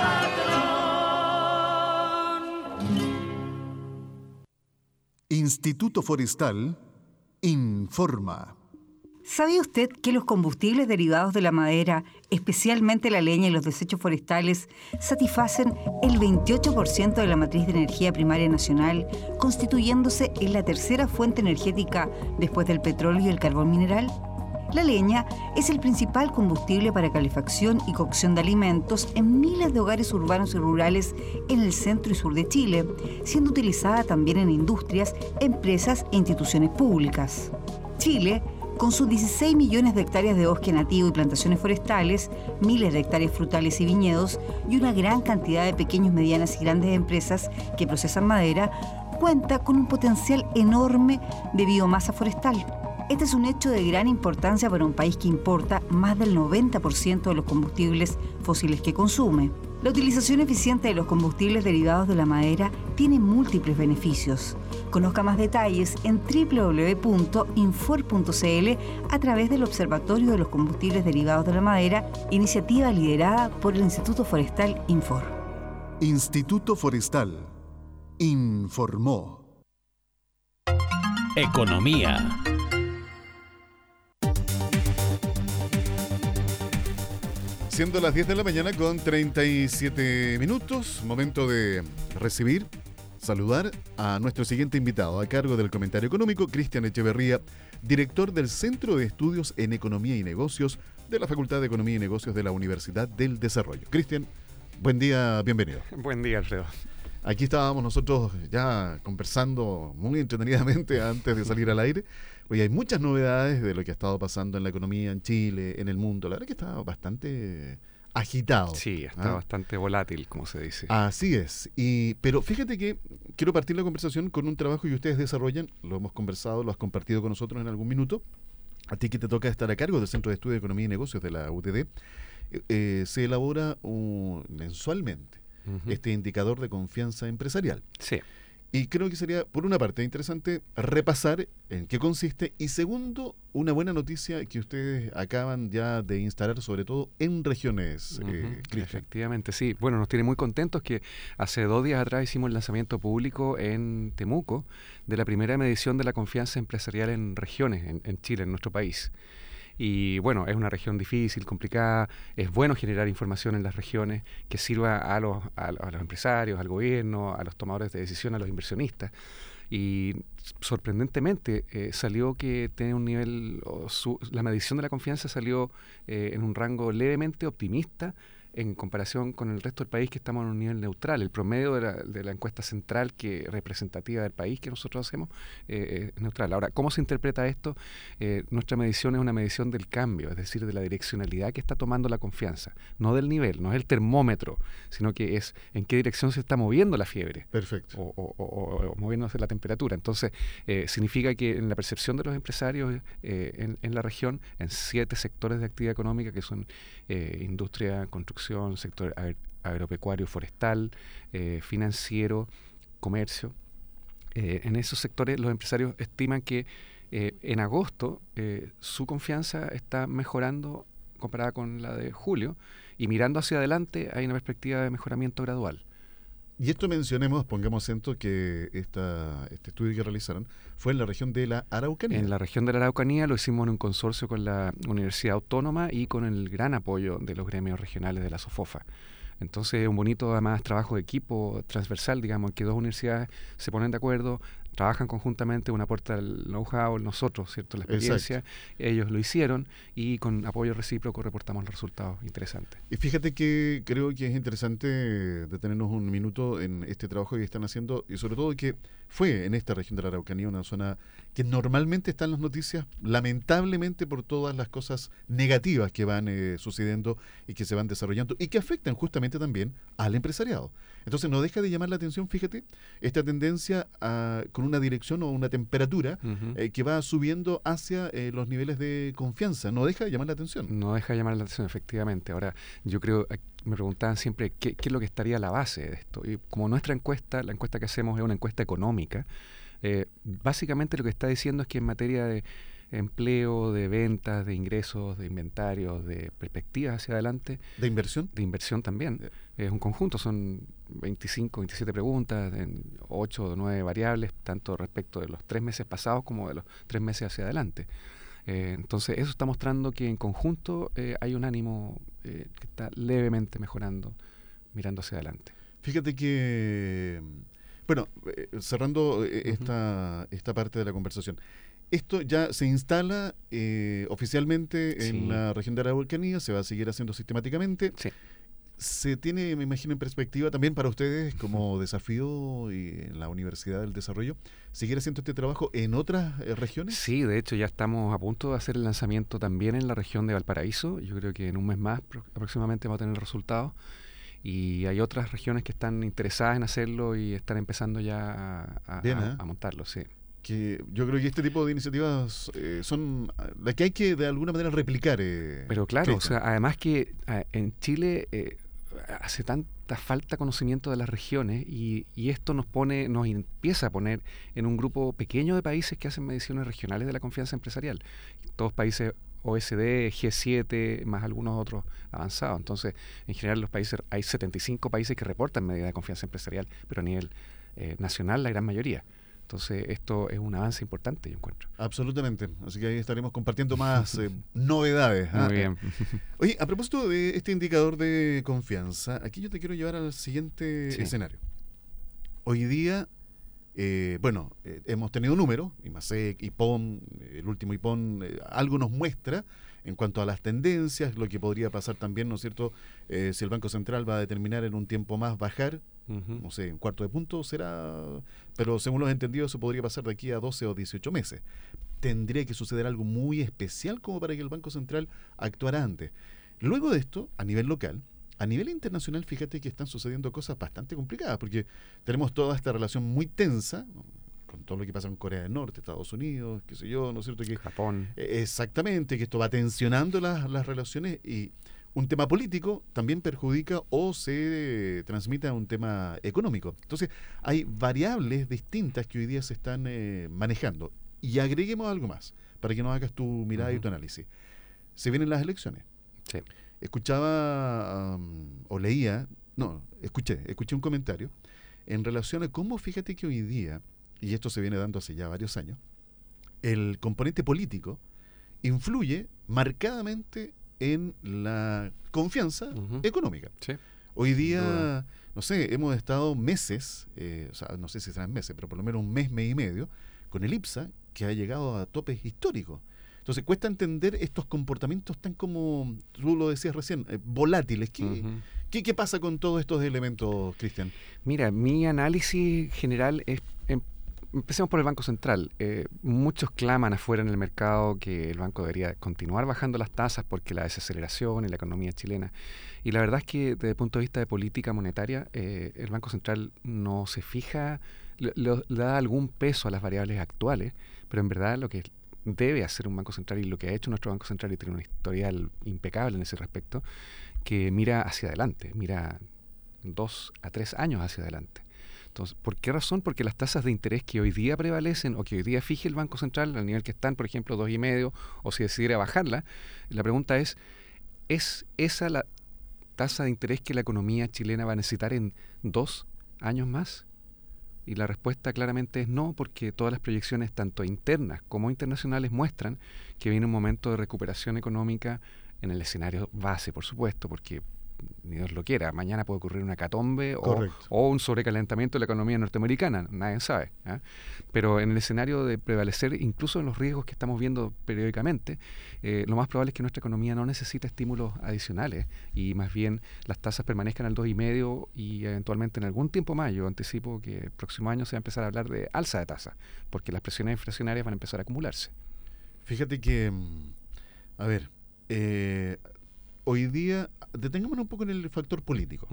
patrón. Instituto Forestal informa. ¿Sabía usted que los combustibles derivados de la madera, especialmente la leña y los desechos forestales, satisfacen el 28% de la matriz de energía primaria nacional, constituyéndose en la tercera fuente energética después del petróleo y el carbón mineral? La leña es el principal combustible para calefacción y cocción de alimentos en miles de hogares urbanos y rurales en el centro y sur de Chile, siendo utilizada también en industrias, empresas e instituciones públicas. Chile, con sus 16 millones de hectáreas de bosque nativo y plantaciones forestales, miles de hectáreas frutales y viñedos y una gran cantidad de pequeñas, medianas y grandes empresas que procesan madera, cuenta con un potencial enorme de biomasa forestal. Este es un hecho de gran importancia para un país que importa más del 90% de los combustibles fósiles que consume. La utilización eficiente de los combustibles derivados de la madera tiene múltiples beneficios. Conozca más detalles en www.infor.cl a través del Observatorio de los Combustibles Derivados de la Madera, iniciativa liderada por el Instituto Forestal Infor. Instituto Forestal informó. Economía. Siendo las 10 de la mañana con 37 minutos, momento de recibir, saludar a nuestro siguiente invitado a cargo del comentario económico, Cristian Echeverría, director del Centro de Estudios en Economía y Negocios de la Facultad de Economía y Negocios de la Universidad del Desarrollo. Cristian, buen día, bienvenido. Buen día, Alfredo. Aquí estábamos nosotros ya conversando muy entretenidamente antes de salir al aire. Hoy hay muchas novedades de lo que ha estado pasando en la economía en Chile, en el mundo. La verdad que está bastante agitado. Sí, está bastante volátil, como se dice. Así es. Pero fíjate que quiero partir la conversación con un trabajo que ustedes desarrollan, lo hemos conversado, lo has compartido con nosotros en algún minuto. A ti que te toca estar a cargo del Centro de Estudio de Economía y Negocios de la UTD, se elabora mensualmente este indicador de confianza empresarial. Sí. Y creo que sería, por una parte, interesante repasar en qué consiste y segundo, una buena noticia que ustedes acaban ya de instalar, sobre todo en regiones, Cristian. Efectivamente, sí. Bueno, nos tiene muy contentos que hace 2 días atrás hicimos el lanzamiento público en Temuco de la primera medición de la confianza empresarial en regiones, en Chile, en nuestro país. Y bueno, es una región difícil, complicada, es bueno generar información en las regiones que sirva a los empresarios, al gobierno, a los tomadores de decisión, a los inversionistas. Y sorprendentemente salió que tiene un nivel, la medición de la confianza salió en un rango levemente optimista en comparación con el resto del país, que estamos en un nivel neutral. El promedio de la encuesta central representativa del país que nosotros hacemos es neutral. Ahora, ¿cómo se interpreta esto? Nuestra medición es una medición del cambio, es decir, de la direccionalidad que está tomando la confianza, no del nivel, no es el termómetro, sino que es en qué dirección se está moviendo la fiebre. Perfecto. O moviéndose la temperatura. Entonces, significa que en la percepción de los empresarios en la región, en 7 sectores de actividad económica, que son industria, construcción, sector agropecuario, forestal, financiero, comercio. En esos sectores los empresarios estiman que en agosto su confianza está mejorando comparada con la de julio, y mirando hacia adelante hay una perspectiva de mejoramiento gradual. Y esto pongamos acento que este estudio que realizaron fue en la región de la Araucanía. En la región de la Araucanía lo hicimos en un consorcio con la Universidad Autónoma y con el gran apoyo de los gremios regionales de la SOFOFA. Entonces es un bonito, además, trabajo de equipo transversal, digamos, que 2 universidades se ponen de acuerdo, trabajan conjuntamente, una aporta el know-how, nosotros, ¿cierto?, la experiencia. Exacto. Ellos lo hicieron y con apoyo recíproco reportamos los resultados interesantes. Y fíjate que creo que es interesante detenernos un minuto en este trabajo que están haciendo, y sobre todo que fue en esta región de la Araucanía, una zona que normalmente está en las noticias, lamentablemente por todas las cosas negativas que van sucediendo y que se van desarrollando y que afectan justamente también al empresariado. Entonces no deja de llamar la atención, fíjate, esta tendencia con una dirección o una temperatura que va subiendo hacia los niveles de confianza. No deja de llamar la atención. No deja de llamar la atención, efectivamente. Ahora, yo creo, me preguntaban siempre qué es lo que estaría a la base de esto. Y como nuestra encuesta, la encuesta que hacemos es una encuesta económica, básicamente lo que está diciendo es que en materia de empleo, de ventas, de ingresos, de inventarios, de perspectivas hacia adelante. ¿De inversión? De inversión también. Es un conjunto, son 25, 27 preguntas, en 8 o 9 variables, tanto respecto de los 3 meses pasados como de los 3 meses hacia adelante. Entonces eso está mostrando que en conjunto hay un ánimo que está levemente mejorando, mirando hacia adelante. Fíjate que, bueno, cerrando esta parte de la conversación, esto ya se instala oficialmente en la región de Araucanía, se va a seguir haciendo sistemáticamente. Sí. Se tiene, me imagino, en perspectiva también para ustedes como desafío y en la Universidad del Desarrollo, seguir haciendo este trabajo en otras regiones. Sí, de hecho ya estamos a punto de hacer el lanzamiento también en la región de Valparaíso. Yo creo que en un mes más aproximadamente vamos a tener resultados. Y hay otras regiones que están interesadas en hacerlo y están empezando ya a montarlo, sí. Que yo creo que este tipo de iniciativas son las que hay que de alguna manera replicar. Pero claro, o sea, además que en Chile hace tanta falta conocimiento de las regiones y esto nos empieza a poner en un grupo pequeño de países que hacen mediciones regionales de la confianza empresarial. Todos países OECD, G7, más algunos otros avanzados. Entonces, en general hay 75 países que reportan medidas de confianza empresarial, pero a nivel nacional la gran mayoría. Entonces, esto es un avance importante, yo encuentro. Absolutamente. Así que ahí estaremos compartiendo más novedades. Muy bien. Oye, a propósito de este indicador de confianza, aquí yo te quiero llevar al siguiente escenario. Hoy día, hemos tenido números, IMASEC, IPON, el último IPON, algo nos muestra en cuanto a las tendencias, lo que podría pasar también, ¿no es cierto? Si el Banco Central va a determinar en un tiempo más bajar, no sé, un cuarto de punto será, pero según los entendidos eso podría pasar de aquí a 12 o 18 meses. Tendría que suceder algo muy especial como para que el Banco Central actuara antes. Luego de esto, a nivel local, a nivel internacional, fíjate que están sucediendo cosas bastante complicadas, porque tenemos toda esta relación muy tensa, ¿no?, con todo lo que pasa con Corea del Norte, Estados Unidos, qué sé yo, ¿no es cierto? Que Japón. Exactamente, que esto va tensionando las relaciones, y un tema político también perjudica o se transmite a un tema económico. Entonces, hay variables distintas que hoy día se están manejando. Y agreguemos algo más, para que nos hagas tu mirada y tu análisis. Se vienen las elecciones. Sí. Escuchaba o leía, escuché un comentario en relación a cómo, fíjate que hoy día, y esto se viene dando hace ya varios años, el componente político influye marcadamente en la confianza económica. Sí. Hoy día, no sé, hemos estado meses, o sea, no sé si serán meses, pero por lo menos un mes y medio, con el IPSA, que ha llegado a topes históricos. Entonces cuesta entender estos comportamientos tan, como tú lo decías recién, volátiles. ¿Qué pasa con todos estos elementos, Cristian? Mira, mi análisis general es, empecemos por el Banco Central. Muchos claman afuera en el mercado que el banco debería continuar bajando las tasas porque la desaceleración y la economía chilena. Y la verdad es que desde el punto de vista de política monetaria, el Banco Central no se fija, le da algún peso a las variables actuales, pero en verdad lo que debe hacer un Banco Central, y lo que ha hecho nuestro Banco Central, y tiene un historial impecable en ese respecto, que mira hacia adelante, mira 2 a 3 años hacia adelante. Entonces, ¿por qué razón? Porque las tasas de interés que hoy día prevalecen o que hoy día fije el Banco Central al nivel que están, por ejemplo, 2,5, o si decidiera bajarla, la pregunta ¿es esa la tasa de interés que la economía chilena va a necesitar en 2 años más? Y la respuesta claramente es no, porque todas las proyecciones, tanto internas como internacionales, muestran que viene un momento de recuperación económica en el escenario base, por supuesto, porque ni Dios lo quiera, mañana puede ocurrir una hecatombe o un sobrecalentamiento de la economía norteamericana, nadie sabe, ¿eh? Pero en el escenario de prevalecer, incluso en los riesgos que estamos viendo periódicamente, lo más probable es que nuestra economía no necesite estímulos adicionales y más bien las tasas permanezcan al 2,5 y eventualmente en algún tiempo más. Yo anticipo que el próximo año se va a empezar a hablar de alza de tasas, porque las presiones inflacionarias van a empezar a acumularse. Fíjate que, a ver, hoy día, detengámonos un poco en el factor político.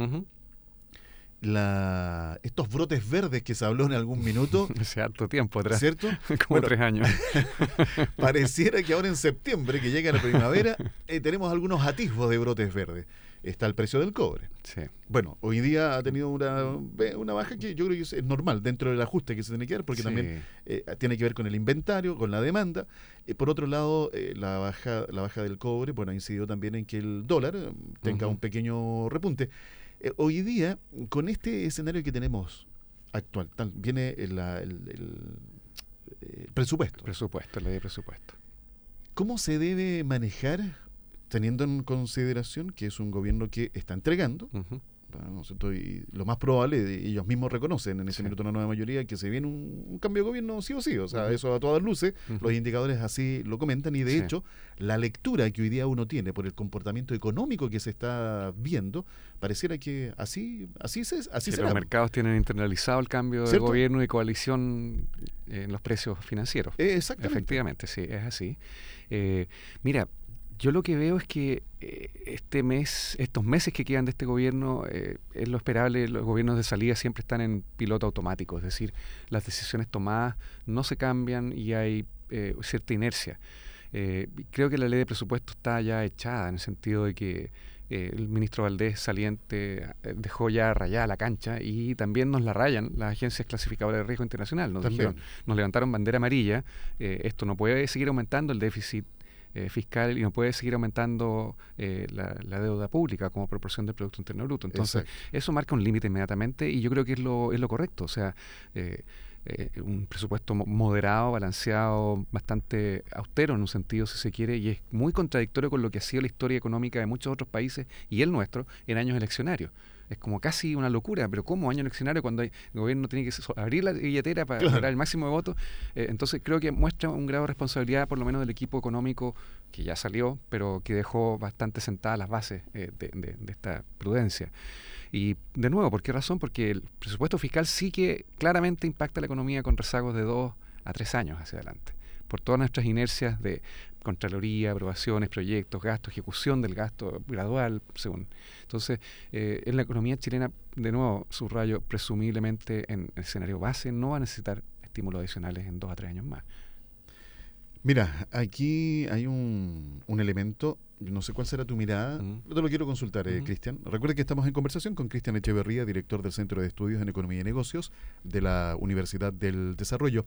Estos brotes verdes que se habló en algún minuto. Hace harto tiempo atrás. ¿Cierto? Como 3 años. Pareciera que ahora en septiembre, que llega la primavera, tenemos algunos atisbos de brotes verdes. Está el precio del cobre. Sí. Bueno, hoy día ha tenido una baja que yo creo que es normal dentro del ajuste que se tiene que dar, porque también tiene que ver con el inventario, con la demanda. Por otro lado, la baja del cobre, bueno, ha incidido también en que el dólar tenga un pequeño repunte. Hoy día, con este escenario que tenemos actual, viene el presupuesto. La ley de presupuesto. ¿Cómo se debe manejar, teniendo en consideración que es un gobierno que está entregando? Y lo más probable, ellos mismos reconocen en ese minuto una nueva mayoría, que se viene un cambio de gobierno sí o sí, o sea, eso a todas luces, los indicadores así lo comentan, y de hecho la lectura que hoy día uno tiene por el comportamiento económico que se está viendo, pareciera que así será. Los mercados tienen internalizado el cambio de gobierno y coalición en los precios financieros. Exactamente. Efectivamente, sí, es así. Mira, yo lo que veo es que estos meses que quedan de este gobierno, es lo esperable. Los gobiernos de salida siempre están en piloto automático, es decir, las decisiones tomadas no se cambian y hay cierta inercia. Creo que la ley de presupuesto está ya echada, en el sentido de que el ministro Valdés saliente dejó ya rayada la cancha, y también nos la rayan las agencias clasificadoras de riesgo internacional. Nos levantaron bandera amarilla. Esto no puede seguir aumentando el déficit fiscal y no puede seguir aumentando la deuda pública como proporción del Producto Interno Bruto. Entonces, eso marca un límite inmediatamente, y yo creo que es lo correcto. O sea, un presupuesto moderado, balanceado, bastante austero en un sentido, si se quiere, y es muy contradictorio con lo que ha sido la historia económica de muchos otros países y el nuestro en años eleccionarios. Es como casi una locura, pero ¿cómo año eleccionario cuando el gobierno tiene que abrir la billetera para lograr el máximo de votos? Entonces creo que muestra un grado de responsabilidad, por lo menos del equipo económico, que ya salió, pero que dejó bastante sentadas las bases de esta prudencia. Y de nuevo, ¿por qué razón? Porque el presupuesto fiscal sí que claramente impacta la economía con rezagos de 2 a 3 años hacia adelante. por todas nuestras inercias de Contraloría, aprobaciones, proyectos, gastos, ejecución del gasto gradual, según. Entonces, en la economía chilena, de nuevo, subrayo, presumiblemente en el escenario base no va a necesitar estímulos adicionales en 2 a 3 años más. Mira, aquí hay un elemento, no sé cuál será tu mirada, te lo quiero consultar, Cristian. Recuerda que estamos en conversación con Cristian Echeverría, director del Centro de Estudios en Economía y Negocios de la Universidad del Desarrollo.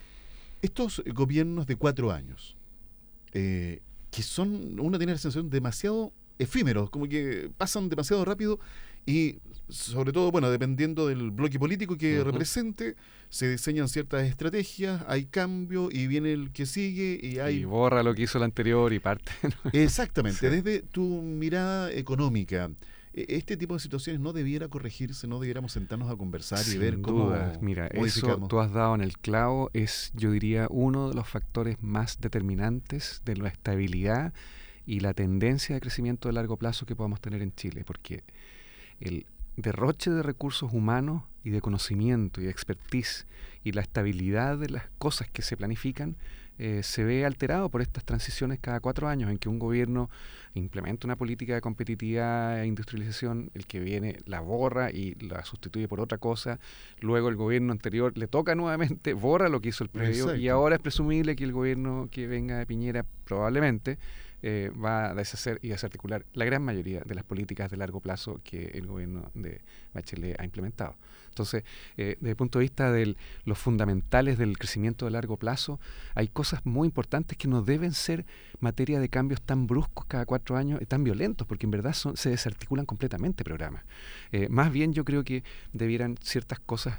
Estos gobiernos de 4 años, que son, uno tiene la sensación, demasiado efímeros, como que pasan demasiado rápido y sobre todo, bueno, dependiendo del bloque político que represente, se diseñan ciertas estrategias, hay cambio y viene el que sigue y borra lo que hizo el anterior y parte. Exactamente. Sí. Desde tu mirada económica, este tipo de situaciones no debiera corregirse, no debiéramos sentarnos a conversar y Sin ver cómo duda. Mira, eso modificamos. tú has dado en el clavo, es, yo diría, uno de los factores más determinantes de la estabilidad y la tendencia de crecimiento de largo plazo que podamos tener en Chile, porque el derroche de recursos humanos y de conocimiento y de expertise y la estabilidad de las cosas que se planifican se ve alterado por estas transiciones cada 4 años en que un gobierno implementa una política de competitividad e industrialización, el que viene la borra y la sustituye por otra cosa, luego el gobierno anterior le toca nuevamente, borra lo que hizo el previo. Exacto. Y ahora es presumible que el gobierno que venga de Piñera probablemente va a deshacer y desarticular la gran mayoría de las políticas de largo plazo que el gobierno de Bachelet ha implementado. Entonces, desde el punto de vista de los fundamentales del crecimiento de largo plazo, hay cosas muy importantes que no deben ser materia de cambios tan bruscos cada 4 años y tan violentos, porque en verdad se desarticulan completamente programas. Más bien yo creo que debieran ciertas cosas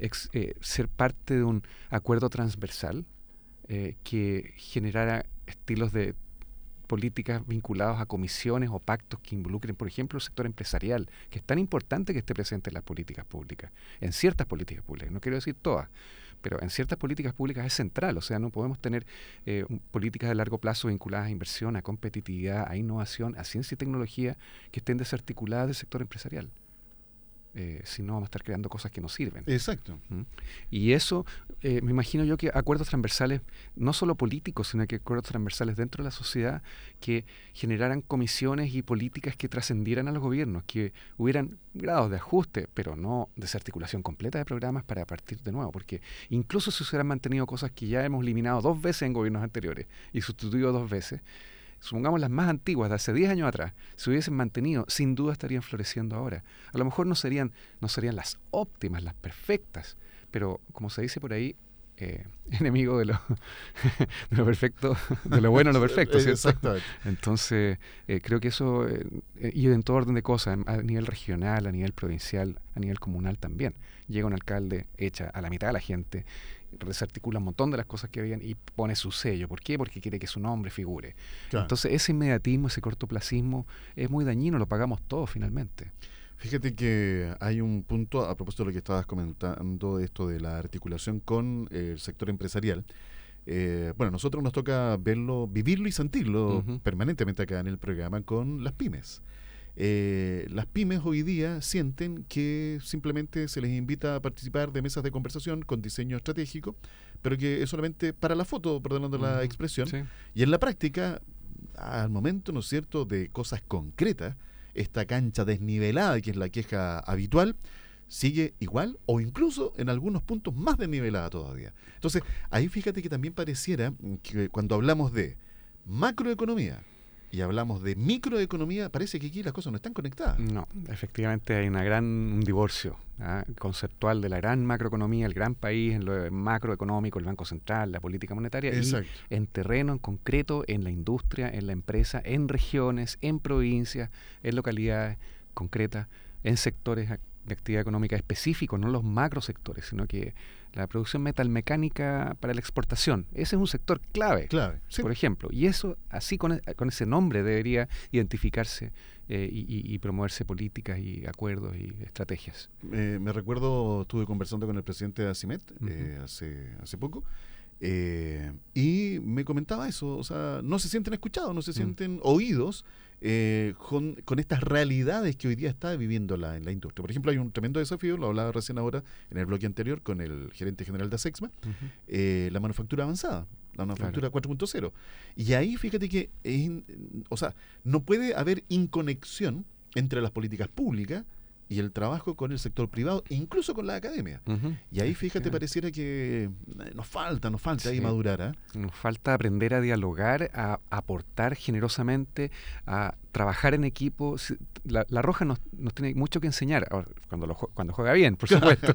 ser parte de un acuerdo transversal que generara estilos de políticas vinculados a comisiones o pactos que involucren, por ejemplo, el sector empresarial, que es tan importante que esté presente en las políticas públicas, en ciertas políticas públicas, no quiero decir todas, pero en ciertas políticas públicas es central, o sea, no podemos tener políticas de largo plazo vinculadas a inversión, a competitividad, a innovación, a ciencia y tecnología que estén desarticuladas del sector empresarial. Si no, vamos a estar creando cosas que no sirven. Exacto. Y eso, me imagino yo que acuerdos transversales, no solo políticos, sino que acuerdos transversales dentro de la sociedad que generaran comisiones y políticas que trascendieran a los gobiernos, que hubieran grados de ajuste, pero no desarticulación completa de programas para partir de nuevo, porque incluso si se hubieran mantenido cosas que ya hemos eliminado 2 veces en gobiernos anteriores y sustituido 2 veces, supongamos las más antiguas, de hace 10 años atrás, se hubiesen mantenido, sin duda estarían floreciendo ahora. A lo mejor no serían las óptimas, las perfectas, pero como se dice por ahí, enemigo de lo perfecto, de lo bueno a lo perfecto, ¿cierto? Exactamente. Entonces, creo que eso, y en todo orden de cosas, a nivel regional, a nivel provincial, a nivel comunal también. Llega un alcalde, echa a la mitad de la gente, desarticula un montón de las cosas que habían y pone su sello. ¿Por qué? Porque quiere que su nombre figure. Claro. Entonces ese inmediatismo, ese cortoplacismo es muy dañino, lo pagamos todos finalmente. Fíjate que hay un punto, a propósito de lo que estabas comentando, de esto de la articulación con el sector empresarial. Bueno, nosotros nos toca vivirlo y sentirlo permanentemente acá en el programa con las pymes. Las pymes hoy día sienten que simplemente se les invita a participar de mesas de conversación con diseño estratégico, pero que es solamente para la foto, perdonando la expresión, sí. Y en la práctica, al momento, ¿no es cierto?, de cosas concretas, esta cancha desnivelada, que es la queja habitual, sigue igual o incluso en algunos puntos más desnivelada todavía. Entonces, ahí fíjate que también pareciera que cuando hablamos de macroeconomía y hablamos de microeconomía, parece que aquí las cosas no están conectadas. No, efectivamente hay un divorcio conceptual de la gran macroeconomía, el gran país, en lo macroeconómico, el Banco Central, la política monetaria, Exacto. Y en terreno, en concreto, en la industria, en la empresa, en regiones, en provincias, en localidades concretas, en sectores de actividad económica específicos, no los macrosectores, sino que la producción metalmecánica para la exportación, ese es un sector clave, sí. Por ejemplo, y eso, así con ese nombre debería identificarse y promoverse políticas y acuerdos y estrategias. Me recuerdo, estuve conversando con el presidente de ACIMET hace poco, y me comentaba eso, o sea, no se sienten escuchados, no se sienten oídos con estas realidades que hoy día está viviendo en la industria. Por ejemplo, hay un tremendo desafío, lo hablaba recién ahora en el bloque anterior con el gerente general de ASEXMA, la manufactura avanzada. la manufactura 4.0. Y ahí fíjate que no puede haber inconexión entre las políticas públicas y el trabajo con el sector privado, incluso con la academia. Y ahí, fíjate, pareciera que nos falta ahí madurar. Nos falta aprender a dialogar, a aportar generosamente, a trabajar en equipo. La Roja nos tiene mucho que enseñar, ahora, cuando juega bien, por supuesto.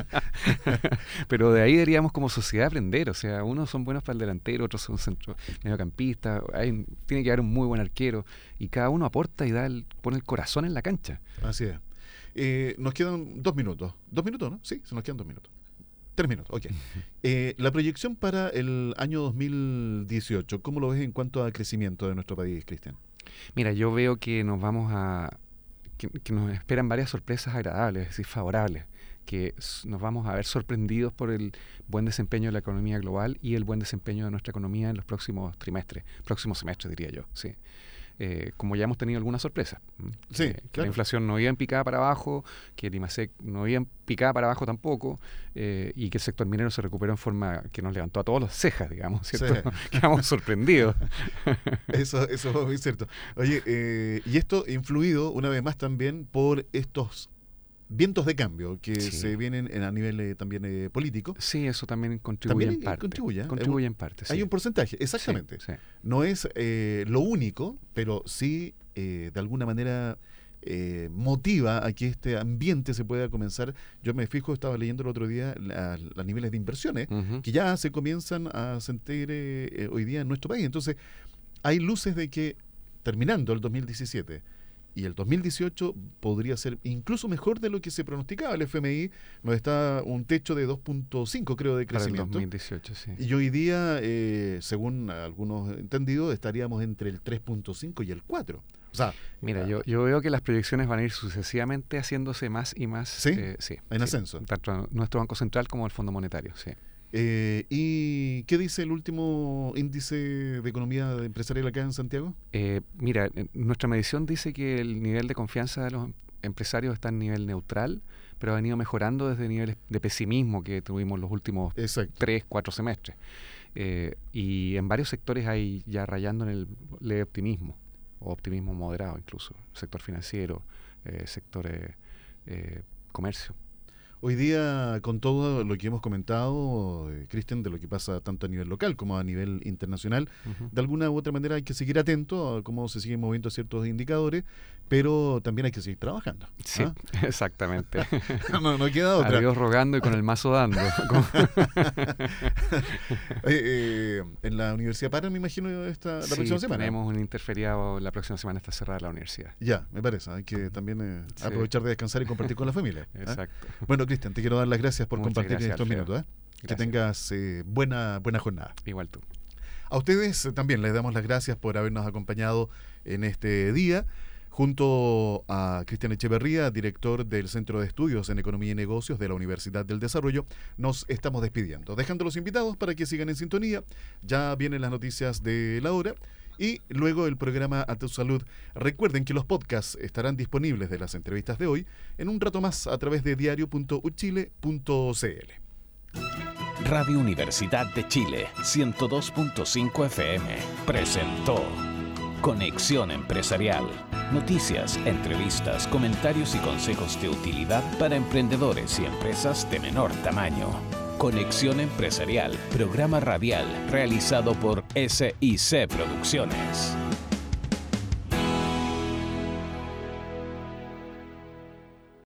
Pero de ahí deberíamos como sociedad aprender. O sea, unos son buenos para el delantero, otros son mediocampistas, tiene que haber un muy buen arquero, y cada uno aporta y pone el corazón en la cancha. Así es. Nos quedan 2 minutos. 2 minutos, ¿no? Sí, se nos quedan 2 minutos. 3 minutos, ok. La proyección para el año 2018, ¿cómo lo ves en cuanto a crecimiento de nuestro país, Cristian? Mira, yo veo que nos que nos esperan varias sorpresas agradables, es decir, favorables, que nos vamos a ver sorprendidos por el buen desempeño de la economía global y el buen desempeño de nuestra economía en los próximos semestres, diría yo, sí. Como ya hemos tenido algunas sorpresas. Sí, que claro. La inflación no iba en picada para abajo, que el IMASEC no iba en picada para abajo tampoco, y que el sector minero se recuperó en forma que nos levantó a todos las cejas, digamos, ¿cierto? Sí. Quedamos sorprendidos. Eso es muy cierto. Oye, y esto influido una vez más también por estos vientos de cambio que se vienen a nivel también político. Sí, eso también contribuye en parte. Contribuye en parte, sí. Hay un porcentaje, exactamente. Sí. No es lo único, pero sí de alguna manera motiva a que este ambiente se pueda comenzar. Yo me fijo, estaba leyendo el otro día los niveles de inversiones que ya se comienzan a sentir hoy día en nuestro país. Entonces, hay luces de que terminando el 2017 y el 2018 podría ser incluso mejor de lo que se pronosticaba. El FMI nos está un techo de 2.5, creo, de crecimiento. Para el 2018, sí. Y hoy día, según algunos entendidos, estaríamos entre el 3.5 y el 4. O sea, mira, yo veo que las proyecciones van a ir sucesivamente haciéndose más y más. ¿Sí? En ascenso. Tanto nuestro Banco Central como el Fondo Monetario, sí. ¿Y qué dice el último índice de economía empresarial acá en Santiago? Mira, nuestra medición dice que el nivel de confianza de los empresarios está en nivel neutral, pero ha venido mejorando desde niveles de pesimismo que tuvimos los últimos 3-4 semestres. Y en varios sectores hay ya rayando en el leve optimismo, o optimismo moderado incluso. Sector financiero, sector comercio. Hoy día, con todo lo que hemos comentado, Cristian, de lo que pasa tanto a nivel local como a nivel internacional, de alguna u otra manera hay que seguir atento a cómo se siguen moviendo ciertos indicadores, pero también hay que seguir trabajando. Sí, exactamente. no queda otra. A Dios rogando y con el mazo dando. En la Universidad Para, me imagino, la próxima semana. Tenemos un interferiado, la próxima semana está cerrada la universidad. Ya, me parece. Hay que también aprovechar de descansar y compartir con la familia. Exacto. Bueno, Cristian, te quiero dar las gracias por compartir gracias, estos minutos. Que tengas buena jornada. Igual tú. A ustedes también les damos las gracias por habernos acompañado en este día. Junto a Cristian Echeverría, director del Centro de Estudios en Economía y Negocios de la Universidad del Desarrollo, nos estamos despidiendo, dejando los invitados para que sigan en sintonía. Ya vienen las noticias de la hora y luego el programa A Tu Salud. Recuerden que los podcasts estarán disponibles de las entrevistas de hoy en un rato más a través de diario.uchile.cl. Radio Universidad de Chile, 102.5 FM, presentó Conexión Empresarial. Noticias, entrevistas, comentarios y consejos de utilidad para emprendedores y empresas de menor tamaño. Conexión Empresarial, programa radial realizado por SIC Producciones.